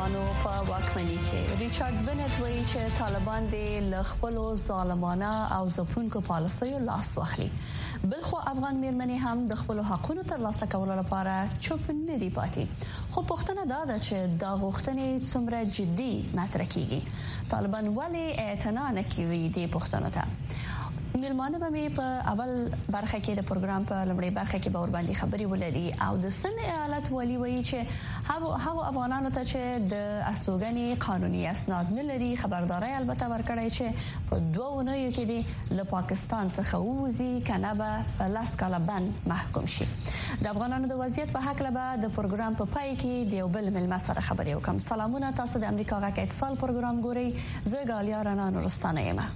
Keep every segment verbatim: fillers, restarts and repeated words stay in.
طالبانو په واکمنۍ کې. ریچارډ بنت وایي چې طالبان د لخپلو ظالمانه او ځپونکو پالیسیو لاس واخلي. بلخو افغان میرمنې هم د خپل حقوقو ترلاسه کولو لپاره چوپ نه دي پاتې. خو پوښتنه دا ده چې دا غوښتنې څومره جدي مطرح کیږي. طالبان ولې اعتنا نه کوي دې پوښتنو ته؟ ملمانه به مې په اول برخه کې د پروګرام په لومړۍ برخه کې به ور باندې خبري ولري او د سند ایالت والی وایي چې هغه هغه افغانانو ته چې د استوګنې قانوني اسناد نه لري خبرداري البته ورکړی چې په دوه ونیو کې د له پاکستان څخه ووزي کنه به لاس کاله بند محکوم شي. د افغانانو د وضعیت په حق له د پروګرام په پای کې د یو بل ملما سره خبري وکم. سلامونه، تاسو د امریکا غږ اتصال پروګرام ګورئ. زه غالیا رڼا نورستانه یم.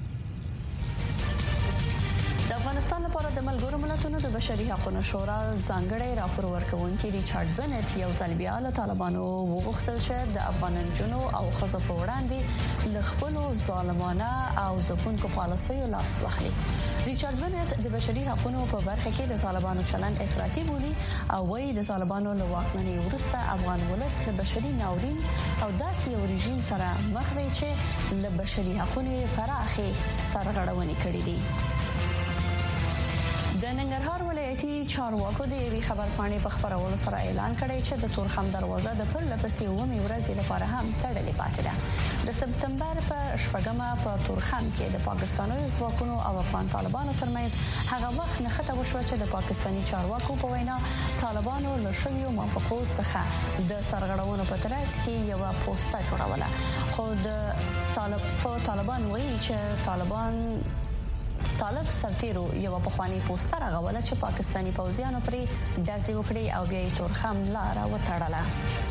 د افغانستان لپاره د ملګرو ملتونو د بشري حقوقو شورا ځانګړی راپور ورکوونکي ریچارډ بنت یو ځل بیا له طالبانو وغوښتل چې د افغان جنو او خزو په وړاندې له خپل ظالمانه او ځپونکو پالیسیو لاس واخلي. ریچارډ بنت د بشري حقوقو په برخه کې د طالبانو چلند افراطي بولي او وايي د طالبانو له واکمنۍ وروسته افغان ولس له بشري ناورین او داسې یو رژیم سره مخ دی چې له بشري حقوقو پراخه سرغړونې کړې دي. د ننګرهار ولایتي چارواکو د یوې خبرپاڼې په خبرولو سره اعلان کړی چې د تورخم دروازه د پرله پسې اومې ورځې لپاره هم تړلې پاتې ده. د سپتمبر په شپږمه په تورخم کې د پاکستاني ځواکونو او افغان طالبانو ترمنځ هغه وخت نښته وشوه چې د پاکستاني چارواکو په وینا طالبانو له شویو موافقو څخه د سرغړونو په ترڅ کې یو پوسټه جوړوله. خو د طالب طالبان وایي چې طالبان طالب سرتیرو یو په خواني پوسټر غوړل چې پاکستاني پوځیانو پرې داسې وکړي او بیا یې تورخم لار وتړله.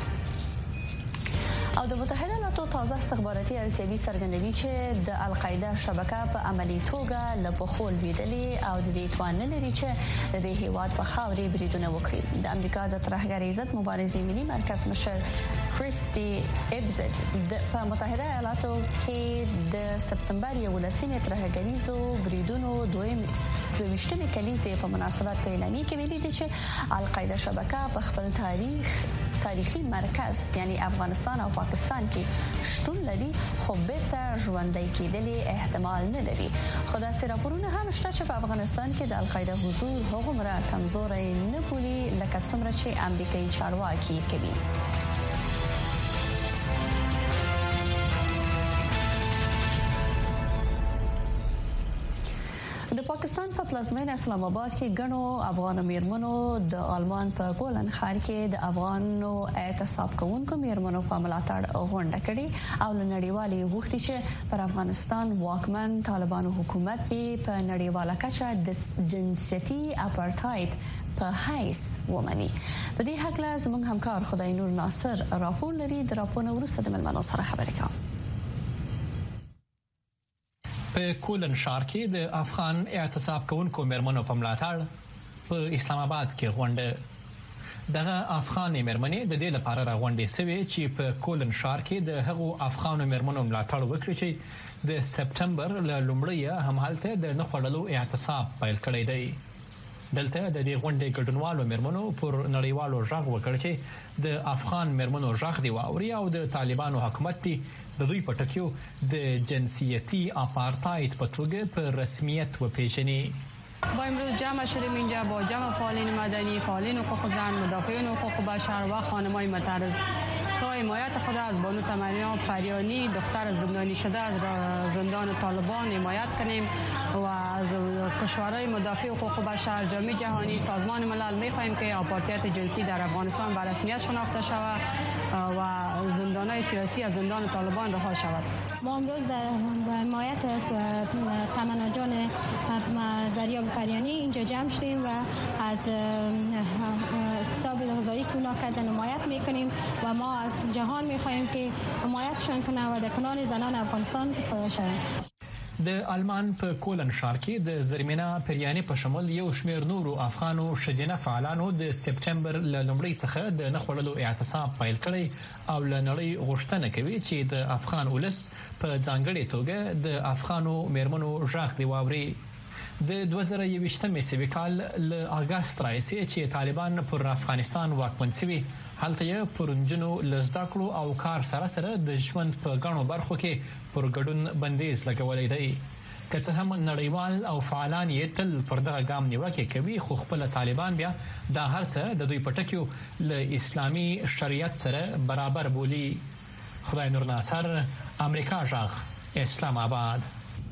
او د متحده ایالاتو تازه استخباراتي ارزیابي څرګندوي چې د القاعده شبکه په عملی توګه له پخول ویدلې او د دې توان لري چې د دې هیواد په خاورې بریدونه وکړي. د امریکا د ترهګر عزت مبارزې ملي مرکز مشر کریسټي ایبزت په متحده ایالاتو کې د سپتمبر یولسمې ترهګریزو بریدونو دویم دویشتمې کلیزې په مناسبت په اعلامیه کې ویلي دي چې القاعده شبکه په خپل تاریخ تاریخي مرکز یعنی افغانستان او پاکستان کې شتون لري خو بیرته ژوندۍ کېدلې احتمال نه لري. خو دا راپورونه هم شته چې په افغانستان کې د القاعده حضور هغومره کمزوري نه بولي لکه څومره چې امریکایي چارواکي کوي. د پاکستان په پلازمینه اسلام آباد کې غنو افغان میرمنو د آلمان په ګولن ښار کې د افغانو اعتصاب کوونکو میرمنو په ملاتړ غونډه کړې او نړیوالي غوښتي چې پر افغانستان واکمن طالبانو حکومت په نړیواله کچه د جنسيتي اپارټاید په حیث ومني. په دې حق له زموږ همکار خدای نور ناصر راپور لري. د راپور وروسته د ملمنو سره خبرې کوم. په کولن ښار کې د افغان اعتصاب کوونکو میرمنو په ملاتړ په اسلام آباد کې غونډه دغه افغان میرمنې د دې لپاره راغونډې شوې چې په کولن ښار کې د هغو افغان میرمنو ملاتړ وکړي چې د سپتمبر له لومړۍ همالته د نخړلو اعتصاب پیل کړی دی. دلته د دې غونډې ګډونوالو میرمنو پر نړیوالو ژغ وکړ چې د افغان میرمنو ژغ دی واوري او د طالبانو حکومت دی د دوی په ټکیو د جنسیتی آپارتاید په توګه په رسمیت وپیژني. با امروز جمع شدیم اینجا با جمع فعالین مدنی، فعالین حقوق زن، مدافعین حقوق بشر و خانم‌های معترض تا حمایت خود از بانو تمنا پریانی دختر زندانی شده از زندان طالبان حمایت کنیم و از کشورهای مدافع حقوق بشر، جامعه جهانی، سازمان ملل می‌خواهیم که آپارتاید جنسی در افغانستان به رسمیت شناخته شود و زندانهای سیاسی از زندان طالبان رها شود. ما امروز در حمایت از تمنا جان زریاب پریانی اینجا جمع شدیم و از اعتصاب غذایی که اونا کردن حمایت میکنیم و ما از جهان میخواهیم که حمایتشان کنه و در کنار زنان افغانستان سایه شوند. د آلمان په کولن ښار کې د زرمینا پریانی په شمول یو شمېر نورو افغانو ښځینه فعالانو د سپتمبر له لومړۍ څخه د نه خوړلو اعتصاب پیل کړی او له نړۍ غوښتنه کوي چې د افغان ولس په ځانګړې توګه د افغانو میرمنو ژغ دی واوري. د دوه زره یوویشتمې سوي کال له اگست راهیسې چې طالبان پر افغانستان واکمن شوي هلته یې پرونجنو لزدا کړو او کار سره سره د ژوند په غاڼو برخو کې پر ګډون بندیز لګولې دی که څه هم نړیوال او فعالان یې تل پر دغه ګام نیوکه کوي خو خپل طالبان بیا دا هر څه د دوی پټکیو له اسلامي شریعت سره برابر بولی. خدای نور ناصر، امریکا جاغ، اسلام آباد.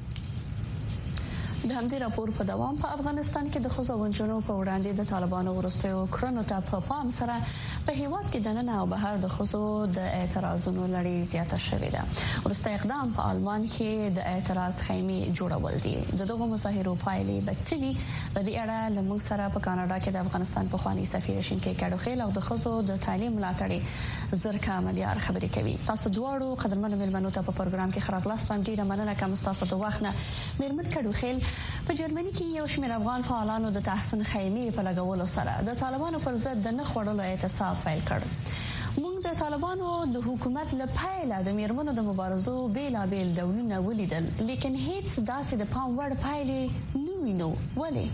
د همدې راپور په دوام په افغانستان کې د ښځو او نجونو په وړاندې د طالبانو وروستیو کړنو ته په پام سره په هیواد کې د نن او بهر د ښځو د اعتراضونو لړۍ زیاته شوې ده. وروستی اقدام په آلمان کې د اعتراض خیمې جوړول دي. د دغو مظاهرو پایلې بدسوي. په دې اړه له موږ سره په کاناډا کې د افغانستان پخوانی سفیر شینکي کډوخیل او د ښځو د تعلیم ملاتړي زرکه ملیار خبرې کوي. تاسو دواړو قدرمنو مېلمنو ته په پروګرام کې خراغلاست هم ډیره مننه کوم تاسو د وخت نه. مېرمن کډوخیل، په جرمني کې یو شمېر افغان فعالانو د تحسن خیمې په لګولو سره د طالبانو پر ضد د نه خوړلو اعتصاب پیل کړ. موږ د طالبانو د حکومت له پیله د میرمنو د مبارزو بیلابیل ډولونه ولیدل، لیکن هیڅ داسې د پام وړ پایلې نه وینو. ولې؟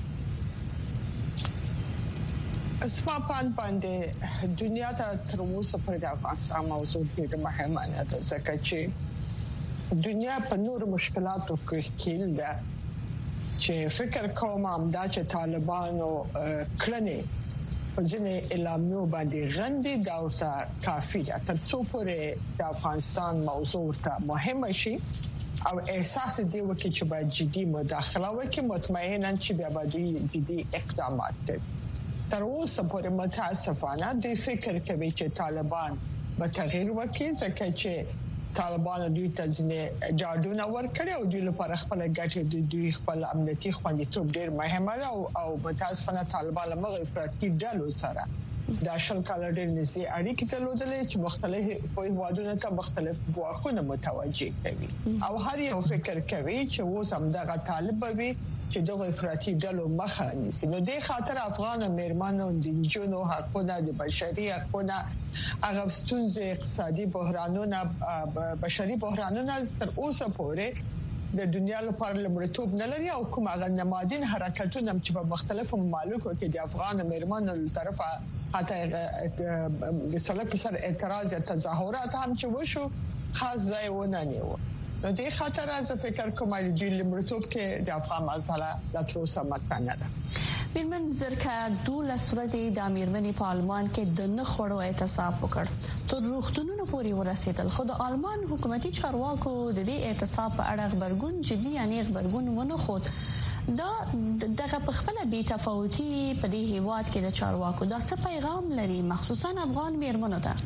اسما پان باندې دنیا ته تر اوسه پر د افغانستان موضوع ډېره مهمه ده ځکه چې دنیا په نور مشکلاتو کې کېل ده چې فکر کوم همدا چې طالبانو کړنې په ځینې اعلامیو باندې غندي دا ورته کافي ده تر څو پورې د افغانستان موضوع ته مهمه شي او احساس دی وکړي چې باید جدي مداخله وکړي مطمئنا چې بیا باید جدي اقدامات کوي. تر اوسه پورې متاسفانه دوی فکر کوي چې طالبان به تغییر وکړي ځکه چې طالبانو دوی ته ځنې جادونه ورکړي او دوی لپاره خپل ګټې دوی خپل امنیتي خوندیتوب ډېر مهمه ده او او متاسفانه طالبان له افراطي ډلو سره د شل کال ډېر نږدې اړیکې درلودلې چې مختلف هیوادونو ته مختلف ګواښونه متوجه کوي او هر یو فکر کوي چې اوس هم دغه طالب وي چې دغه افراطي ډلو مخه نیسي. نو د خاطر افغان میرمنو د جنو حقوقو د بشري حقوقو هغه ستونزې اقتصادي بحرانونه بشري بحرانونه تر اوسه پورې د دنیا لپاره لمړیتوب نه لري او کوم هغه نمادین حرکتونه چې په مختلفو ممالکو کې د افغان میرمنو له طرفه حتی د سلف سره اعتراض یا تظاهرات هم چې وشو خاص ځای ونه نیو. نو د خاطر از فکر کوم چې د لمړیتوب کې د افغان مسله د تر اوسه مطرح نه ده. میرمن زرکه دولس ورځې د میرمنې په آلمان کې د نه خوړو اعتصاب وکړ تر روغتونونو پورې ورسېدل خو د آلمان حکومتي چارواکو د دې اعتصاب په اړه خبرګون جدي یعنی خبرګون ونه خود. دا دغه په خپل بي تفاوتي په دې هیواد کې د چارواکو دا څه پیغام لري مخصوصا افغان میرمنو ته؟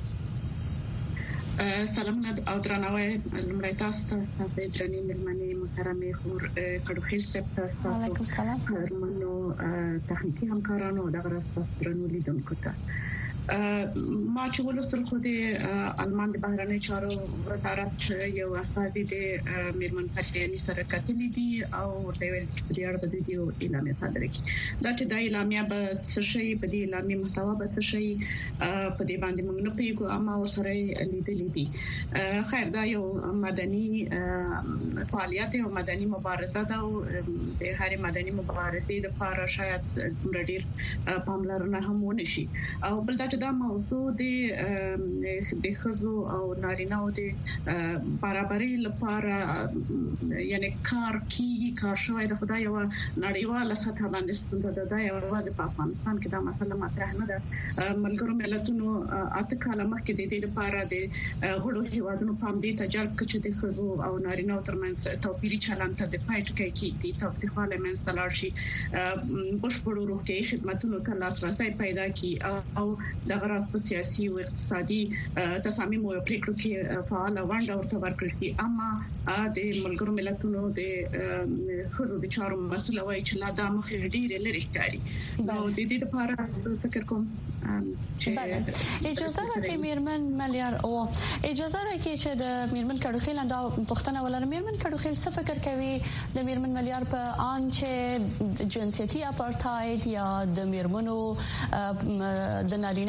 سلامونه او درناوی لمړی تاسو ته د درنې مېرمنې محترمې خور کډوخیل صاحب ته وعلیکم السلام هرمنو تخنیکی همکارانو دغه راستو درنو لیدونکو ته ما چې ولوستل خو د آلمان د بهرنی چارو وزارت یو استازي د میرمن پریانی سره کتلې دي او ورته ویل چې په دې اړه د یو اعلامیه صادره کړي دا چې د اعلامیه به څه شي په دې اعلامیه محتوا به څه شي په دې باندې موږ نه پیګو اما ورسره لیدلې دي. خیر دا یو مدني فعالیت او مدني مبارزه ده او د هر مدني مبارزې د لپاره شاید ډېر پاملرنه هم ونشي او بل دا دا موضوع د د خزو او نارینه‌و د برابرۍ لپاره یعنی کار کیږي کار شوی د خدای او نړیواله سطح باندې ستونزه ده دا یو واځي په افغانستان کې دا مسله مطرح نه ده. ملګرو ملتونو اته کاله مخکې د دې لپاره د غړو هیوادونو پام دې ته جلب کړ چې د خزو او نارینه‌و ترمنځ توپیري چلند ته د پایټ کې کې د تفصیلي منځ تلل شي بشپړو روغتيایي خدماتو ته لاسرسي پیدا کی او د غراس په سیاسي او اقتصادي تصامیم او پریکړو کې فعال ونډه ورته ورکړي دي اما د ملګرو ملتونو د خزو د چارو مسله وایي چې لا د مخ ډیره لري ښکاري نو د دې لپاره فکر کوم چې اجازه راکړئ میرمن ملیار او اجازه راکړئ چې د میرمن کډوخیل دا پښتنه ولر میرمن کډوخیل څه فکر کوي د میرمن ملیار په ان چې جنسيتي اپارټاید یا د میرمنو د نارینه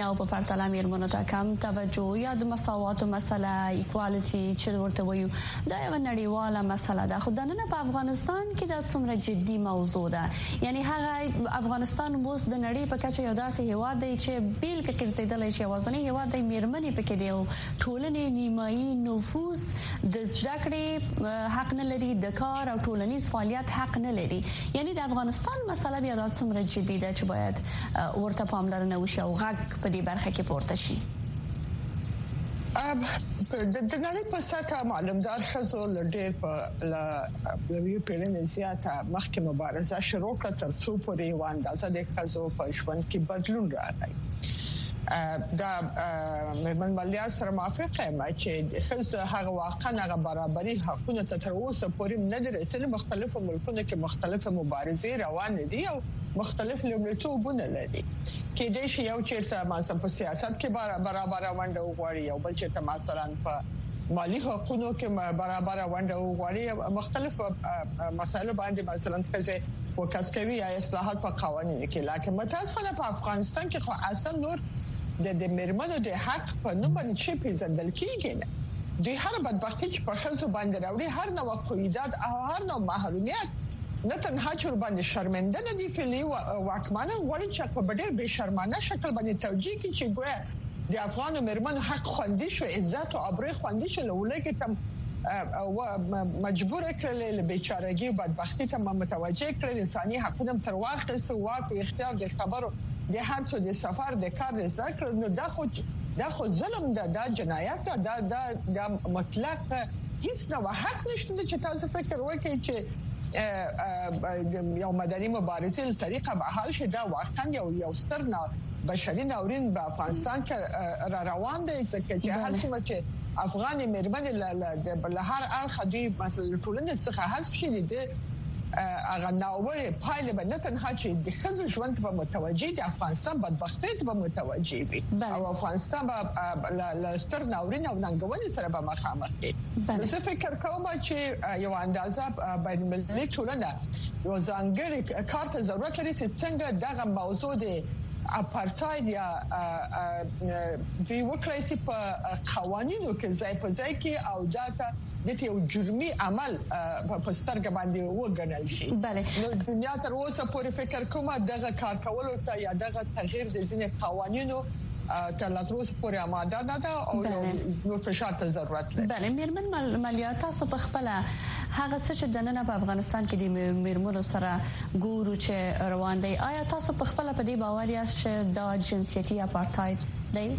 نارینه او په پرتله میرمنو ته کم توجه یا د مساوات مسله ایکوالټي چې ورته وایو دا یو نړیواله مسله ده خو د نن په افغانستان کې دا څومره جدي موضوع ده یعنی هغه افغانستان اوس د نړۍ په کچه یو داسې هیواد دی چې بیل کې ګرځیدلی شي وازنه هیواد دی میرمنې پکې دی او ټولنې نیمایي نفوس د زده کړې حق نه لري د کار او ټولنیز فعالیت حق نه لري یعنی د افغانستان مسله بیا د څومره جدي ده چې باید ورته پاملرنه وشي او غږ په دې برخه کې پورته شي اب د نړۍ په سطح معلومدار خزو لډیر په لا یو پیرن زیاته مخکې مبارزه شروع کړه تر څو پورې و اندازه د خزو په ژوند کې بدلون راغی دا مېرمن مالیار سره موافقه یم چې خزو هغه واقعا هغه برابرۍ حقونه تر اوسه پورې نه دي رسېدلي مختلفو ملکونو کې مختلفه مبارزې روان دي او مختلف لومړیتوبونه لري کېدای شي یو چیرته مثلا په سیاست کې برابر ونډه وغواړي او بل چیرته مثلا په مالی حقوقو کې برابر ونډه وغواړي مختلف مسایل باندې مثلا څه وکاس کوي یا اصلاحات په قوانینو کې لکه متاسفانه په افغانستان کې خو اصلا نور د د میرمنو د حق په نوم باندې چې پیژندل کیږي نه دوی هر بدبختی چې په خلکو باندې راوړي هر نوع قیودات او هر نوع محرومیت نه تنها چې باندې شرمنده نه دي فعلی واکمنه وړي چې په ډېر به شرمانه شکل باندې توجیه کوي چې ګویا د افغان میرمنو حق خوندي شو عزت او ابرو خوندي شو ولکه تم او مجبور کړل له بیچارهګي او بدبختی ته متوجه کړل انساني حقوق تر واخص واک او اختیار د خبرو د هڅو د سفر د کار د ذکر نو دا خو دا خو ظلم ده دا جنایت ده دا دا مطلق هیڅ نو حق نشته چې تاسو فکر وکړئ چې یو مدني مبارزه له طریقه به حل شي دا واقعا یو یو ستر نه بشري ناورین په افغانستان کې را روان دي چې هر څه چې افغان میرمنې له هر اړخ دوی مثلا ټولنې څخه حذف شي دي هغه ناوړه پایله به نه تنها چې د خزو ژوند په متوجي د افغانستان بدبختی ته متوجي وي او افغانستان به له ستر ناورین او ننګونې سره به مخامخ وي زه فکر کوم چې یو اندازه بین المللي ټولنه یو ځانګړي کار ته ضرورت لري چې څنګه دغه موضوع د اپارټاید یا دوی وکړای شي په قوانینو کې ځای په ځای کې او داته د یو جرمي عمل په سترګ باندې وګڼل شي نو دنیا تر اوسه پورې فکر کومه دغه کار کولو ته یا دغه تغییر د ځینې قوانینو تر لا تر اوسه پورې آماده نه ده او نو فشار ته ضرورت لري بله میرمن مالیات تاسو په خپل هغه څه چې د نن په افغانستان کې د میرمنو سره ګورو چې روان دي آیا تاسو په خپل په دې باور یاست چې د جنسيتي اپارټاید دی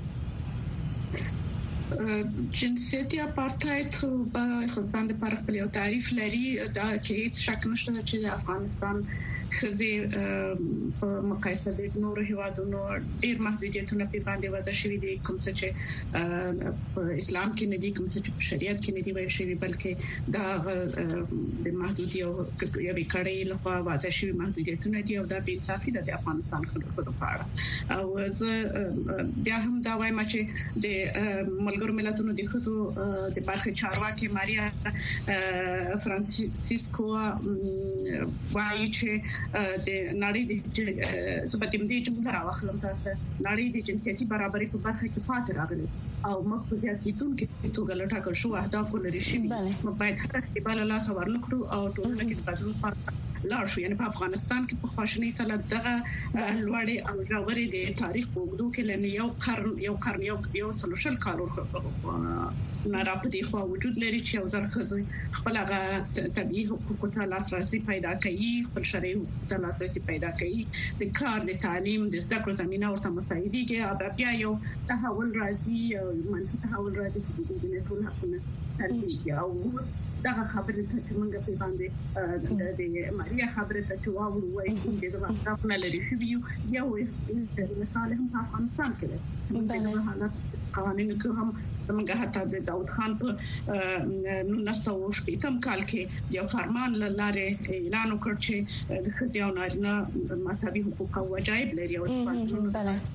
جنسيتي اپارټاید په خپل باندې پر خپل یو تعریف لري دا کې هیڅ شک نشته چې د افغانستان خزي په مقایسه د نورو هیوادونو ډیر محدودیتونه په باندې وضع شوې دي کوم څه چې په اسلام کې نه دي کوم څه چې په شریعت کې نه دي وایي شوی بلکې دا د محدودیت او یوې کړې لخوا وضع شوی محدودیتونه دي او دا بې انصافي ده د افغانستان خلکو لپاره او زه بیا هم دا وایم چې د ملګرو ملتونو د خزو د برخه چارواکي ماریا فرانسیسکو وايي چې د نړۍ د سبتیم دي چې راوخلم تاسو نړۍ د جنسيتي برابرۍ په برخه کې پاتې راغلي او مخکې کېدون کې توګه لټاکل شو اهداف لري شي باید هر استقبال لا سوار نکړو او ټولنه کې بدلون پر لاړ شو یعنی په افغانستان کې په خواشنۍ سره دغه لوړې او ژورې د تاریخ په وګړو کې لنی یو قرن یو قرن یو یو سلوشل کارو نه راپدې خو وجود لري چې یو ځل خزي خپل هغه طبيعي حقوقو ته لاسرسي پیدا کوي خپل شرعي حقوقو ته لاسرسي پیدا کوي د کار د تعلیم د زده کړو زمينه ورته مساعدي کې او بیا یو تحول راځي او منځ تحول راځي چې د ټول حقونه ترلاسه او دا خبره چې موږ په باندې د ماریا خبره چې واورو وایي چې دا څنګه نه لري شو یو یو مثال هم په افغانستان کې ده حالات قوانینو کې هم موږ حتی د داود خان په نولس سوه شپږم کال کې یو فرمان لاره اعلان وکړ چې د خدای او نارینه مذهبي حقوق او وجایب لري او بله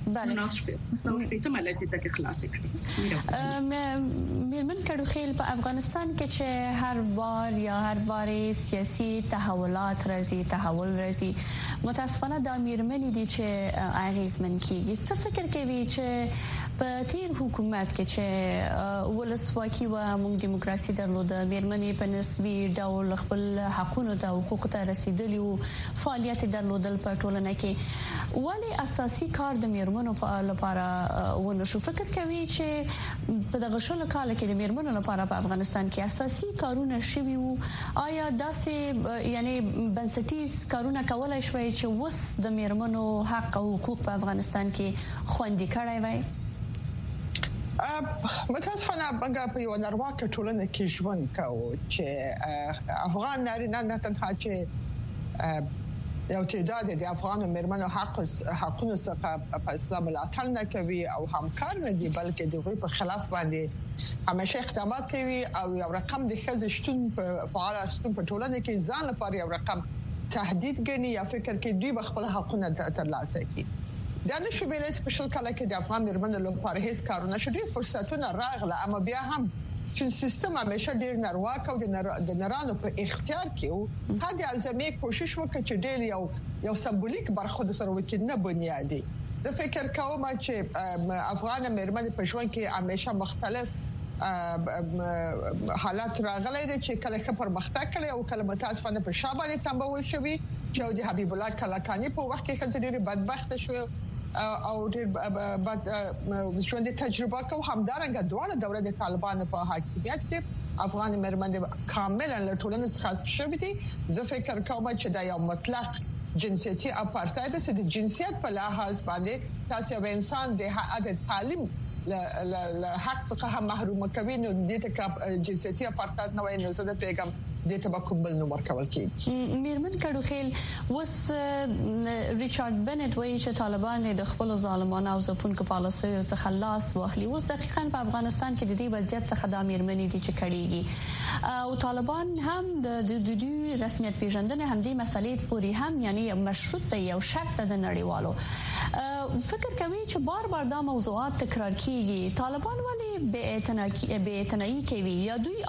بله نو شپې ملاتي ته خلاص کړی میرمن کډو خیل په افغانستان کې چې هر بار یا هر بار سیاسي تحولات راځي تحول راځي متاسفانه د میرمنې دي چې اغیزمن کیږي څه فکر کوي چې په تیر حکومت کې چې ولسواکي و موږ دیموکراسي درلوده میرمنې په نسبي ډول خپل حقوقو ته حقوقو ته رسیدلی او فعالیت درلودل په ټولنه کې ولی اساسي کار د میرمنو په لپاره ونه شو فکر کوي چې په دغه شل کال کې د میرمنو لپاره په افغانستان کې اساسي کارونه شوي وو آیا داسې یعنی بنسټیز کارونه کولای شوي چې وس د میرمنو حق او حقوق په افغانستان کې خوندي کړای وای متاسفانه موږ په یو نارواکه ټولنه کې ژوند کوو چې افغان نارینه نه تنها چې یو تعداد د افغان میرمنو حق حقونو څخه په اسلام ملاتړ نه کوي او همکار نه دي بلکې د غوی په خلاف باندې همیشه اقدامات کوي او یو رقم د ښځې شتون په فعال شتون په ټولنه کې ځان لپاره یو رقم تهدید ګڼي یا فکر کې دوی خپل حقونه ترلاسه کړي دا نشو ویلای چې په شل کال کې د افغان میرمنو لپاره هیڅ کارونه شوي فرصتونه راغله اما بیا هم چې سیستم همیشه ډیر نارواک او د نرانو په اختیار کې وو هغه ازمه کوشش وکړي چې ډیر یو یو سمبولیک برخه سره وکړي نه بنیادي زه فکر کوم چې افغان میرمنې په ژوند کې همیشه مختلف حالات راغلي دي چې کله کې پرمختګ کړي او کله متاسفانه په شابه تنبول شوی چې د حبیب الله کلکانی په وخت کې خځې ډېر بدبخت شوی او ډېر بد ژوند تجربه کو همدارنګه دواړه دوره د طالبانو په حاکمیت کې افغان میرمنې کاملا له ټولنې څخه شوې دي زه فکر کوم چې دا یو مطلق جنسيتي اپارټاید چې د جنسیت په لحاظ باندې تاسو یو انسان د حق تعلیم له حق څخه هم محروم کوي نو د دې ته جنسيتي اپارټاید نه وایي نو زه د پیغام د تبکم بل نو ورکول کیږي میرمن کډو خیل وس ریچارډ بنت وایي چې طالبان د خپل ظالمانه او ځپونکو پالیسیو څخه لاس واخلي اوس دقیقاً په افغانستان کې د دې وضعیت څخه د میرمنې دي چې کړيږي او طالبان هم د دوی رسمیت پیژندنه هم دې مسلې پوری هم یعنی مشروط دی او شرط د نړیوالو فکر کوي چې بار بار دا موضوعات تکرار کیږي طالبان ولی به اعتنائی به اعتنائی کوي یا دوی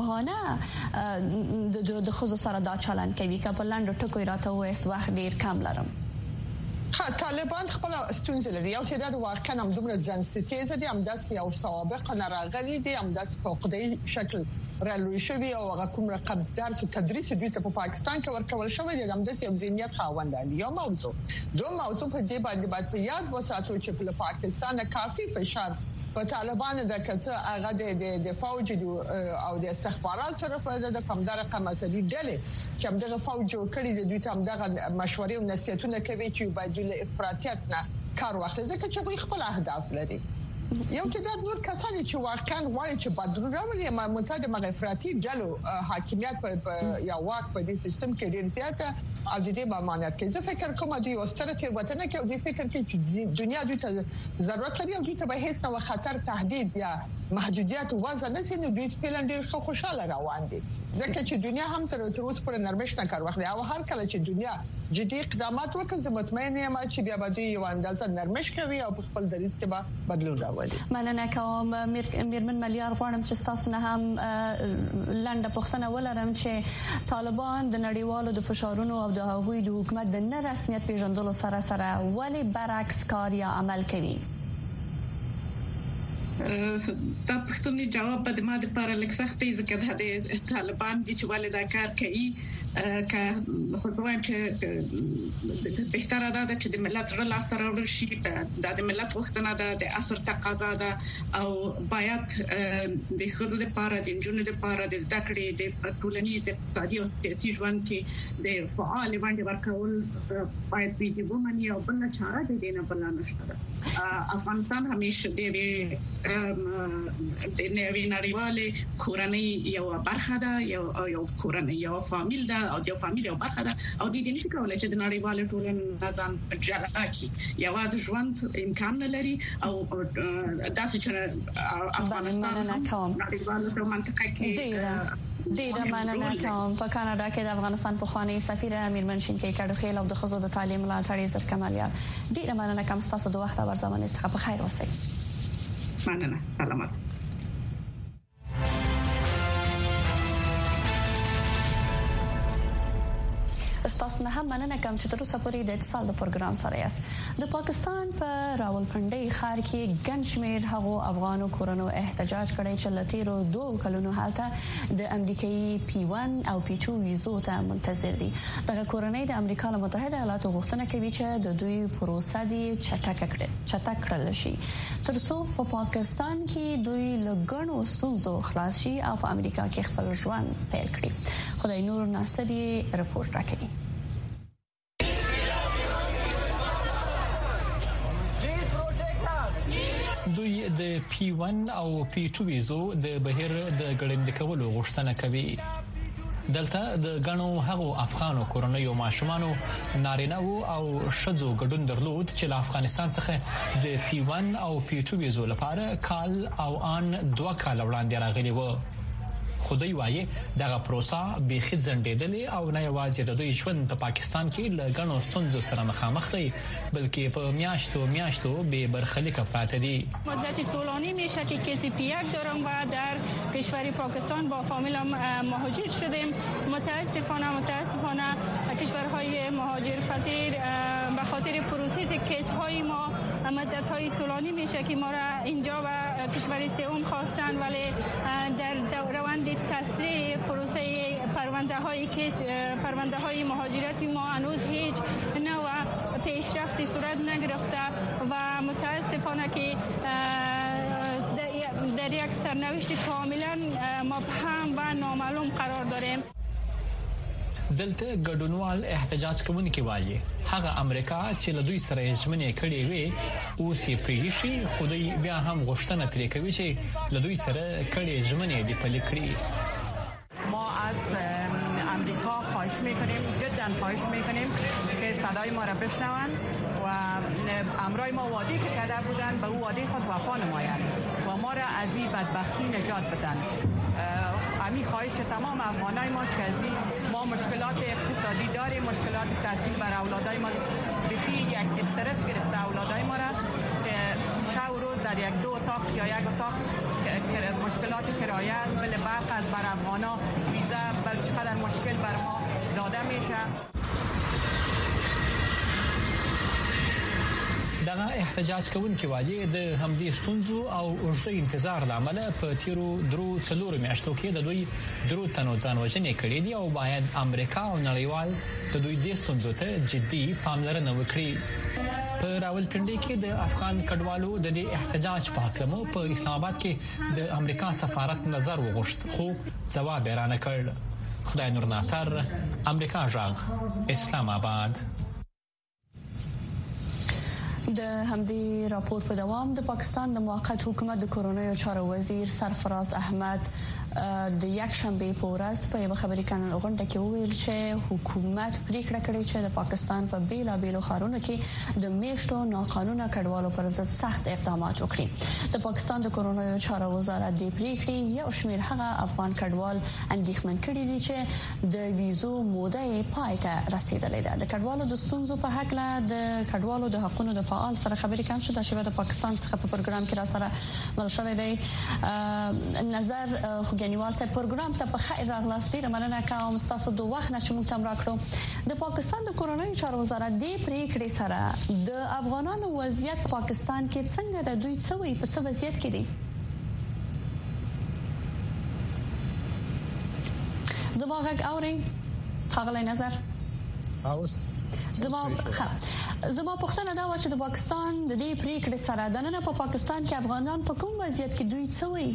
آگاهانه د خصوص سره دا چلن کوي چې په لاندې ټکو راته وایي وخت ډیر کم لرم ها طالبان خپل ستونزې لري او چې دا واقعا هم دومره ځنسیتیز دي هم داس یو سوابق نه راغلي دي هم داس په قدرت شکل رالوي شوی او هغه کوم رقم درس او تدریس دوی ته په پاکستان کې ورکول شوی دي هم داس یو ذهنیت خاوندان یو موضوع دوه موضوع په دې باندې باید په یاد وساتو چې په پاکستان کافي فشار په طالبانو د کڅه هغه د د فوج او د استخبارات طرفه د کمدار قماسدي ډلې چې همدغه فوج جوړ کړی د دوی ته همدغه مشورې او نصيحتونه کوي چې باید د افراطیت نه کار واخلي ځکه چې دوی خپل اهداف لري یو چې د نور کسان چې واقعا غواړي چې بدلون راولي ما متعدد مغفراتي ډلو حاکمیت په یا واک په دې سیستم کې ډیر زیاته او د دې مامانت کې زه فکر کوم دوی واستره تیر وطن کې او دوی فکر کوي چې دنیا دوی ته ضرورت لري او دوی ته به هیڅ نوع خطر تهدید یا محدودیت وضع نه سي نو دوی فعلا ډیر خوشاله روان دي ځکه چې دنیا هم تر اوسه پورې نرمش نه کار واخلي او هر کله چې دنیا جدي اقدامات وکړي زه مطمئن یم چې بیا به دوی یو اندازه نرمش کوي او په خپل دریځ کې به بدلون راولي مننه کوم میرمن ملیار غواړم چې تاسو نه هم لنډه پوښتنه ولرم چې طالبان د نړیوالو د فشارونو او د هغوی د حکومت د نه رسمیت پیژندلو سره سره ولی برعکس کار یا عمل کوي دا پښتني جواب به د ما د لپاره لږ سخت دی ځکه د طالبان دي چې ولې دا کار کوي که خو وایم چې بهتره ده چې د ملت سره لاس تر ورشي شي د ملت وختونه د اثر تقاضا ده او باید د خزو د لپاره د جنونو د لپاره د زده کړې د ټولنیز اقتصادي او سیاسي ژوند کې د فعال باندې ورکول باید وي ومني او بل چاره د دینه بل نشته افغانستان همیشه د د نوی نړیواله کورنۍ یو برخه ده یو یو کورنۍ یو فامیل ده او د فامیل یو برخه ده او د دې نشي کولای چې د نړیواله ټولنې نظام جلا کړي یوازې ژوند امکان نه لري او داسې چې افغانستان نړیواله منطقه کې ډیره مننه کوم. په کاناډا کې د افغانستان پخوانی سفیر امیرمن شینکي کډوخیل او د خزو د تعلیم ملاتړ عزت کمالیار ډیره مننه کوم تاسو د وخت او ورزمنې څخه په خیر اوسئ. مننه. سلامات. تاسو نه هم مننه کوم چې تر اوسه پورې د اتصال د پروګرام سره یاست. د پاکستان په راولپنډي ښار کې ګڼ شمېر هغو افغانو کورونو احتجاج کړی چې لتیرو دوه کلونو حالت د امریکایي پی ون او پی ټو ویزو ته منتظر دي. دغه کورنۍ د امریکا له متحده ایالاتو غوښتنه کوي چې د دوی پروسه دي چټک کړي چټک کړل شي تر څو په پاکستان کې دوی له ګڼو ستونزو خلاص شي او په امریکا کې خپل ژوند پیل کړي. خدای نور ناصری رپورټ راکوي. دوی د پی ون او پی ټو ویزو د بهیر د ګړندې کولو غوښتنه کوي. دلته د غنو هغو افغانو کورنیو ماشومانو نارینه او شذو ګډون درلود چې له افغانستان څخه د پی ون او پی ټو ویزو لپاره کال او ان دوه کال وړاندې راغلي وو. خدای وایي دغه پروسه به خځندېدلې او نه یوازې د دوی ژوند په پاکستان کې له غنو ستونزو سره مخامخ دي بلکې په میاشتو میاشتو به برخلیک پراته دي. مدت طولانی میشه که کسی پی یک دارم و در کشور پاکستان با فامیلم مهاجر شدیم. متاسفانه متاسفانه کشورهای مهاجر پذیر به خاطر پروسس کیس های ما مدت های طولانی میشه که ما را اینجا و کشور سوم خواستن ولی در روند تسریع پروسه پرونده های کیس پرونده های مهاجرتی ما هنوز هیچ نوع پیشرفتی صورت نگرفته و متاسفانه که در یک سرنوشت کاملا مبهم و نامعلوم قرار داریم. دلته ګډونوال احتجاج کوونکي وایي هغه امریکا چې له دوی سره ژمنې کړې وي اوس یې پریږي خو دوی بیا هم غوښتنه ترې کوي چې له دوی سره کړې ژمنې دې پلي کړي. ما از امریکا خواهش میکنیم جدا خواهش میکنیم که صدای ما را بشنوند و امرای ما وعده که کرده بودند به او وعده خود وفا نمایند و ما را از این بدبختی نجات بدن. امی خواهش تمام افغانای ماست که از ما مشکلات اقتصادی داریم، مشکلات تحصیل بر اولادای ما بخی یک استرس گرفته اولادای ما را که شب و روز در یک دو اتاق یا یک اتاق مشکلات کرایه است بله برق از بر افغانا ویزا بل چقدر مشکل بر ما داده میشه. دغه احتجاج کوونکي وایي د همدې ستونزو او اوږده انتظار لامل په تیرو درو څلورو میاشتو کې د دوی درو تنو ځان وژنې کړې دي او باید امریکا او نړیوال د دوی د ستونزو ته جدي پاملرنه وکړي. په راولپنډي کې د افغان کډوالو د دې احتجاج په حق مو په اسلام آباد کې د امریکا سفارت نظر وغوښت خو ځواب یې رانه کړ. خدای نور ناصر امریکا ژغ اسلام آباد. د همدې راپور په دوام د پاکستان د موقت حکومت د کورونیو چارو وزیر سرفراز احمد د یک شنبه په ورځ په یو خبري کانال غونډه کې وویل چې حکومت پریکړه کړې چې د پاکستان په بیلا بیلو ښارونو کې د میشتو ناقانونه کډوالو پر ضد سخت اقدامات وکړي. د پاکستان د کورونیو چارو وزارت د پریکړې یو شمېر هغه افغان کډوال اندېښمن کړي دي چې د ویزو موده یې پای ته رسیدلې ده. د کډوالو د ستونزو په حق له د کډوالو د حقوقو د فعال سره خبرې کوم چې د شبکې د پاکستان څخه په پروګرام کې را سره مل شوی دی. نظر خوګنیوال صاحب پروګرام ته په خیر راغلاست. ډیره مننه کوم تاسو د وخت نه چې موږ تم راکړو. د پاکستان د کورونیو چارو وزارت د پریکړې سره د افغانانو وضعیت پاکستان کې څنګه د دوی څوي په څه وضعیت کې دي؟ زما غږ اورئ ښاغلی نظر؟ اوس زما زما پوښتنه دا و چې د پاکستان د دې پریکړې سره د نن په پاکستان کې افغانان په کوم وضعیت کې دوی څوي؟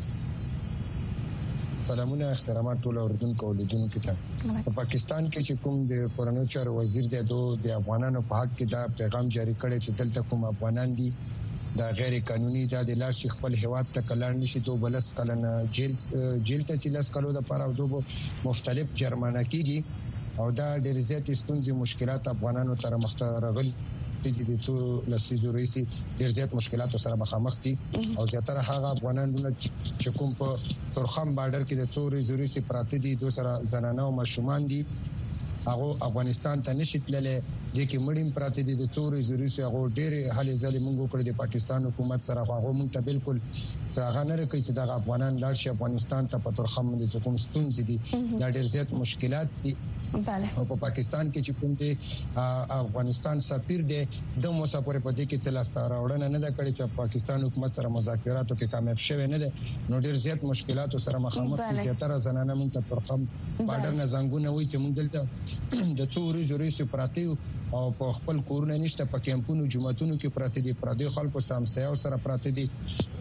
سلامونه احترامات ټول اوردونکو اولیدونکو ته. په پاکستان کې چې کوم د کورونیو چارو وزیر دی د افغانانو په حق کې دا پیغام جاری کړی چې دلته کوم افغانان دي دا غیر قانوني دا د لاش خپل هواد ته کلان نشي دوه بلس کلنه جیل جیل ته سیلاس کلو د پاره او دوه مختلف جرمانه کیږي او دا ډېر زیات ستونزې مشکلات افغانانو تر مخ ته راغلي پراته دي چې لسیزو رئیسي ډیر زیات مشکلات سره مخامخ دي او زیاتره هغه افغانان چې کوم په تورخم بارډر کې د څوري زوريسي پراته دي دوه سره زنانه او ماشومان دي هغه افغانستان ته نشي تللی د کې مړیم پراته دي د څوري زوريسي هغه ډېر هلي ځلې موږ کړې د پاکستان حکومت سره هغه موږ ته بالکل څنګه نه کوي چې د افغانان لاړ شي افغانستان ته په تورخم د کوم ستونزې دي دا ډېر زیات مشکلات دي بله او په پاکستان کې چې کوم دي افغانستان سفیر دی د مسافر په دې کې څه لاسته راوړنه نه ده کړې چې پاکستان حکومت سره مذاکراتو کې کامیاب شوه نه ده نو ډېر زیات مشکلات سره مخامخ دي زیاتره زنانه موږ ته تورخم بارډر نه زنګونه وي چې موږ دلته د څوري زوريسي پراته او په خپل کورونه نشته په کیمپونو جمعتونو کې پراته دي پردي خلکو سامسیا سره پراته دي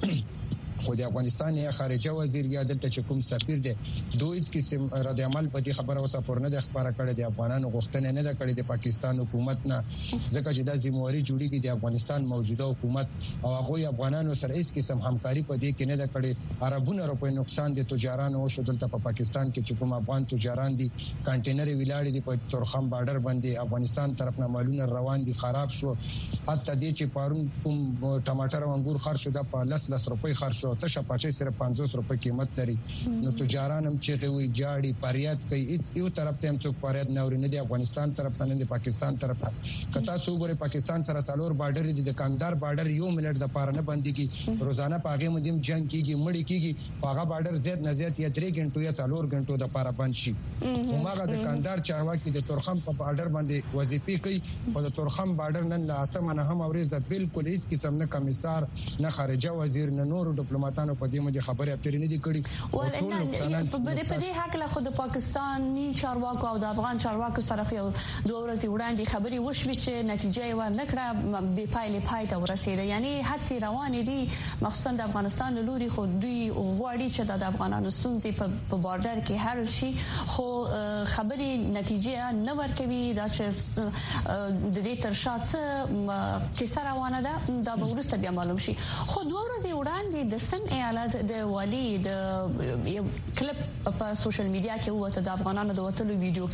خو د افغانستان یا خارجه وزیر یا دلته چې کوم سفیر دی دوی هیڅ قسم رد عمل په دې خبره وسه پر نه د خبره کړې د افغانانو غوښتنه نه ده کړې د پاکستان حکومت نه ځکه چې د ذمہواری جوړیږي د افغانستان موجوده حکومت او هغه افغانانو سره هیڅ قسم همکاري په دې کې نه ده کړې عربونو روپې نقصان دي تجارانو شو دلته په پاکستان کې چې کوم افغان تجاران دي کانټینر ویلاړ دي په تورخم بارډر باندې افغانستان طرف نه مالونه روان دي خراب شو حتی دې چې پارون کوم ټماټر او انګور خرڅ شو د په لس لس روپۍ خرڅ ته شپاچې سره پنځوس روپۍ قیمت لري نو تجاران هم چې وي جاړي پریاد کوي یو طرف ته هم څوک پریاد نه ورنه دي افغانستان طرف ته نه دي پاکستان طرف ته کتا سو ګره پاکستان سره څلور بارډر دي د کاندار بارډر یو ملت د پاره نه بنديږي روزانه پاغه مدیم جنگ کیږي مړی کیږي پاغه بارډر زیات نه زیات یا درې غنټو یا څلور غنټو د پاره بند شي هماغه د کاندار چارواکي د تورخم په بارډر باندې وظیفه کوي او د تورخم بارډر نن لا اته منه هم اورز د بالکل هیڅ قسم نه کمیسار نه خارجه وزیر نه نور ډیپلوماټانو په دې باندې خبره اترې نه دي کړې ولنه په دې حق له خود پاکستاني چارواکو او د افغان چارواکو سره یو دوه ورځې وړاندې خبري وشوي چې نتیجه یې ورنکړه به پایلې پای ته ورسېده یعنی هر څه روان دي مخصوصا د افغانستان لوري خو دوی غواړي چې د افغانانو ستونزې په بارډر کې حل شي خو خبري نتیجه نه ورکوي دا چې د دې تر شاته کیسه روانه ده دا به ورسته بیا معلوم شي خو دوه ورځې وړاندې د سن ایالت د والی د یو کلیپ په سوشل میډیا کې وته د افغانانو د وټلو ویډیو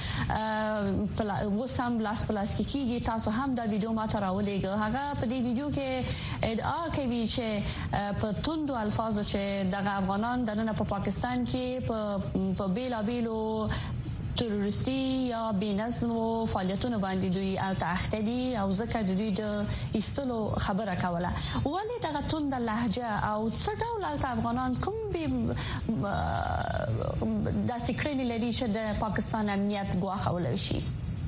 کلیپ وسام لاس پلاس کیږي تاسو هم دا ویډیو ما ته راولېګ هغه په دې ویډیو کې ادعا کوي چې په توندو الفاظو چې د افغانان دنه په پاکستان کې په بیلا بیلو تروریستي یا بنظم او فعالیتونو باندې دوی التاخته دي او ځکه دوی د ایستلو خبره کوله ولې دغه توند لهجه او څه ډول افغانان کوم به د سکرین لري چې د پاکستان امنیت ګواښول شي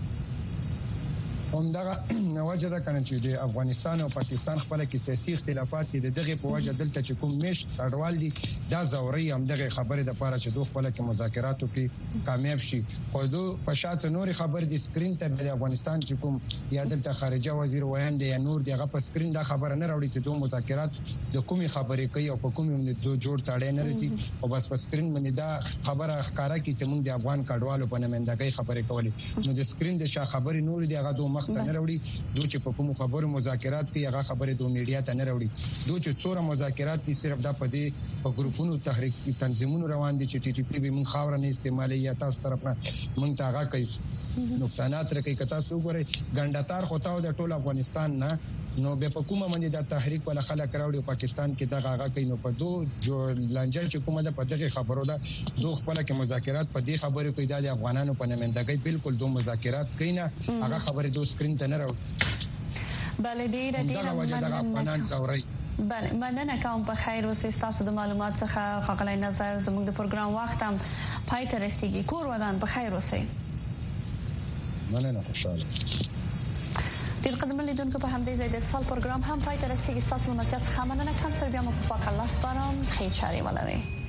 همدغه نواجه ده کنه چې د افغانستان او پاکستان خپل کې سیاسي اختلافات دي دغه په وجه دلته چې کوم مش اړوال دي دا زوري هم دغه خبره د پاره چې دوه خپل کې مذاکراتو کې کامیاب شي خو دوه په شاته نور خبر دي سکرین ته د افغانستان چې کوم یا دلته خارجه وزیر وایند یا نور دغه په سکرین دا خبره نه راوړي چې دوه مذاکرات د کومي خبرې کوي او په کومي دوه جوړ تاړي نه راځي او بس په سکرین باندې دا خبره ښکارا کی چې موږ د افغان کډوالو په نمائندګۍ خبرې کولې نو د سکرین د شا خبرې نور دي هغه دوه ته نه راوړي دوی چې په کوم خبرو مذاکرات کوي هغه خبره د میډیا ته نه راوړي دوی چې څوره مذاکرات دي صرف د پدې په ګروپونو تحریک تنظیمونو روان دي چې ټي ټي پی به مون خاور نه استعمالي یا تاسو طرف نه مونږ ته هغه کوي نقصانات رکی کتا سو غره ګنداتار خوتاو د ټول افغانستان نه نو به په کومه باندې د تحریک ول خلک راوړي پاکستان کې دغه هغه کوي نو په دوه جو لانجه چې کومه د پدغه خبرو ده دوه خپل کې مذاکرات په دې خبرو کوي د افغانانو په نمائندګۍ بالکل دوه مذاکرات کوي نه هغه خبره دوه سکرین ته نه راوړي بل ډیره ډیره افغانان زوري بله مننه کوم په خیر اوسې تاسو د معلومات څخه خغلای نظر زموږ د پروګرام وخت هم پای ته رسیدي کور ودان په خیر اوسې مننه خوشاله ډیر قدم لیدونکو په همدې ځای د اتصال پروګرام هم پای ته رسیدي تاسو نو تاسو خمنه نه کوم تر بیا مو په پاک الله سپارم خیر چاري ولرئ